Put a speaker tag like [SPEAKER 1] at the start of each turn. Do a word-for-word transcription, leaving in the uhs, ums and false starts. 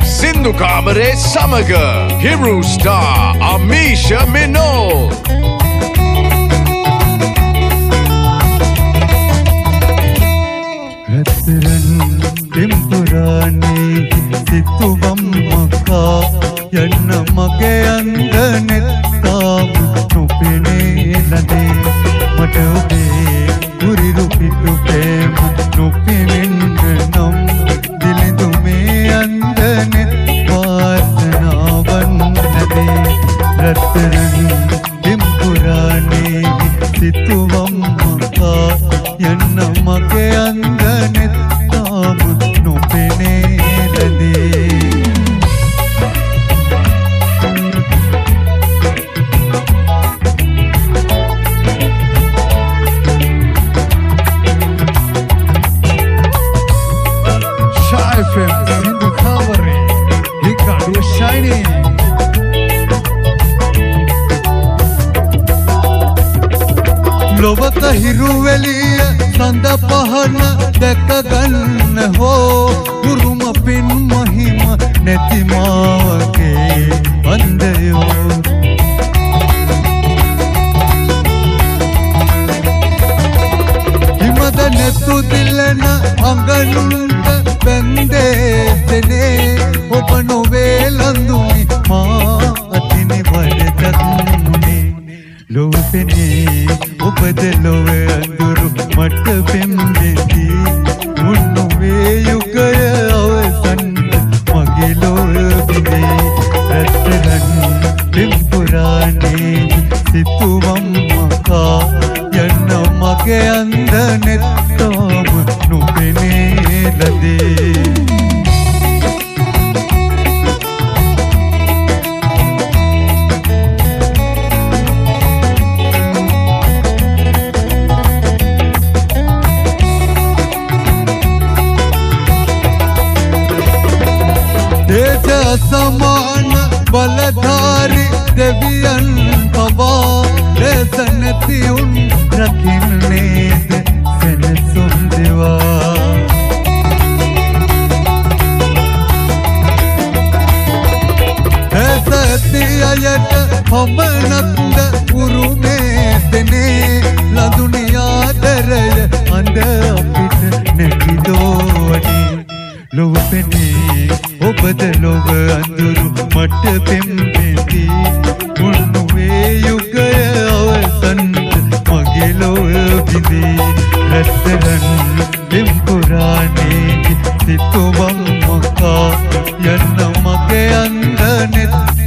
[SPEAKER 1] Sindhu Kamare Samaga Hiru Star Amisha Minol
[SPEAKER 2] Tempurane situvam maka yanna mage andanetam nupine lade mata obe uriru pitu prem nupinen nam dilindu me andanet vasana vannade ratran tempurane situvam maka yanna mage andanet ලොවක හිරුවෙලිය සඳ පහන දැක ගන්න හෝ උරුම පින් මහිම නැති මාවගේ වන්දයෝ හිමද නැතු දිලන අඟනුන්ට බැන්දේතනේ ඔබ නොවේ ලඳුනි මා අතිනි වඩදත්මුනේ ලොවපෙනේ ඔබද ලොව අඳුරු මට පෙම්බෙති මුන්නුවේ යුගය අවසන් මගේ ලොව බිඳේ රත්තරන් tempurane situvam maka යන්න මගේ අන්ද නෙත්තම නොපෙනේ ලදේ සමාන බලධාරි දෙවියන් පවා රැසනැති උන් රකින්නේද සැනසුම් දෙවා ඇස ඇති අයට පමණක්ද උරුමේතනේ ලඳුනි ආදරය අඳ අපිට නැතිදෝවනේ ලොව පෙනේ ඔබද ලොව අඳුරු මට පෙම්බෙති උන්නුවේ යුගය අවසන්ට මගේ ලොව බිඳේ රත්තරන් tempurane situvam maka යන්න මගේ අන්ද නෙත්